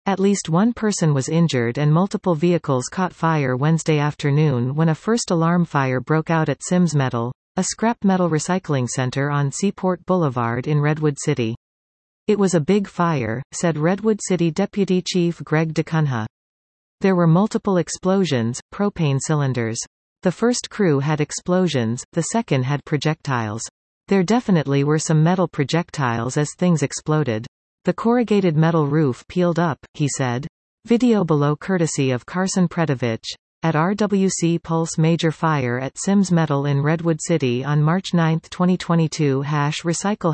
At least one person was injured and multiple vehicles caught fire Wednesday afternoon when a first alarm fire broke out at Sims Metal, a scrap metal recycling center on Seaport Boulevard in Redwood City. It was a big fire, said Redwood City Deputy Chief Greg DeCunha. There were multiple explosions, propane cylinders. The first crew had explosions, the second had projectiles. There definitely were some metal projectiles as things exploded. The corrugated metal roof peeled up, he said. Video below courtesy of Carson Predovich. At RWC Pulse Major fire at Sims Metal in Redwood City on March 9, 2022 #recycle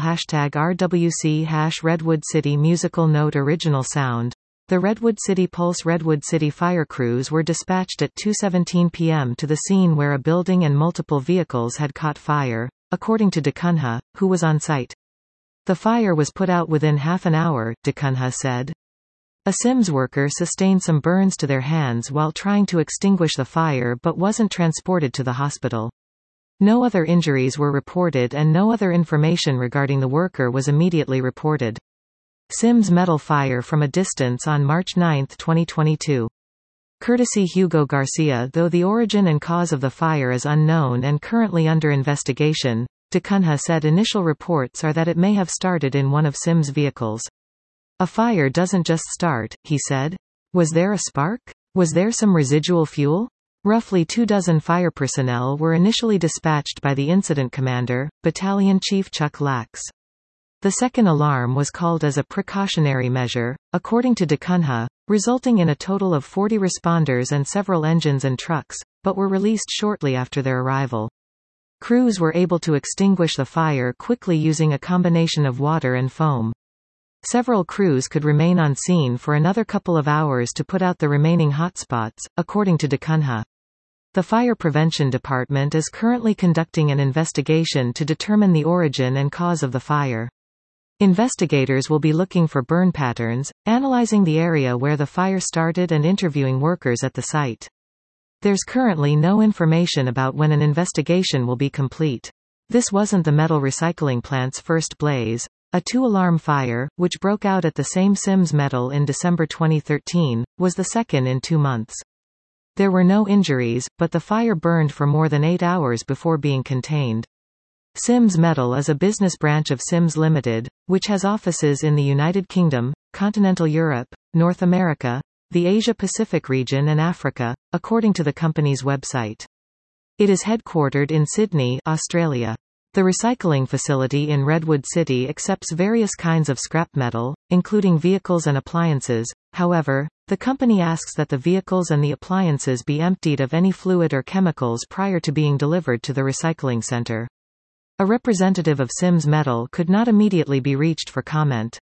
#RWC #Redwood City Musical Note Original Sound. The Redwood City Pulse Redwood City fire crews were dispatched at 2:17 p.m. to the scene where a building and multiple vehicles had caught fire, according to DeCunha, who was on site. The fire was put out within half an hour, DeCunha said. A Sims worker sustained some burns to their hands while trying to extinguish the fire but wasn't transported to the hospital. No other injuries were reported and no other information regarding the worker was immediately reported. Sims Metal fire from a distance on March 9, 2022. Courtesy Hugo Garcia. Though the origin and cause of the fire is unknown and currently under investigation, DeCunha said initial reports are that it may have started in one of Sims' vehicles. A fire doesn't just start, he said. Was there a spark? Was there some residual fuel? Roughly 24 fire personnel were initially dispatched by the incident commander, Battalion Chief Chuck Lax. The second alarm was called as a precautionary measure, according to DeCunha, resulting in a total of 40 responders and several engines and trucks, but were released shortly after their arrival. Crews were able to extinguish the fire quickly using a combination of water and foam. Several crews could remain on scene for another couple of hours to put out the remaining hotspots, according to DeCunha. The Fire Prevention Department is currently conducting an investigation to determine the origin and cause of the fire. Investigators will be looking for burn patterns, analyzing the area where the fire started and interviewing workers at the site. There's currently no information about when an investigation will be complete. This wasn't the metal recycling plant's first blaze. A two-alarm fire, which broke out at the same Sims Metal in December 2013, was the second in 2 months. There were no injuries, but the fire burned for more than 8 hours before being contained. Sims Metal is a business branch of Sims Limited, which has offices in the United Kingdom, continental Europe, North America, the Asia-Pacific region and Africa, according to the company's website. It is headquartered in Sydney, Australia. The recycling facility in Redwood City accepts various kinds of scrap metal, including vehicles and appliances. However, the company asks that the vehicles and the appliances be emptied of any fluid or chemicals prior to being delivered to the recycling center. A representative of Sims Metal could not immediately be reached for comment.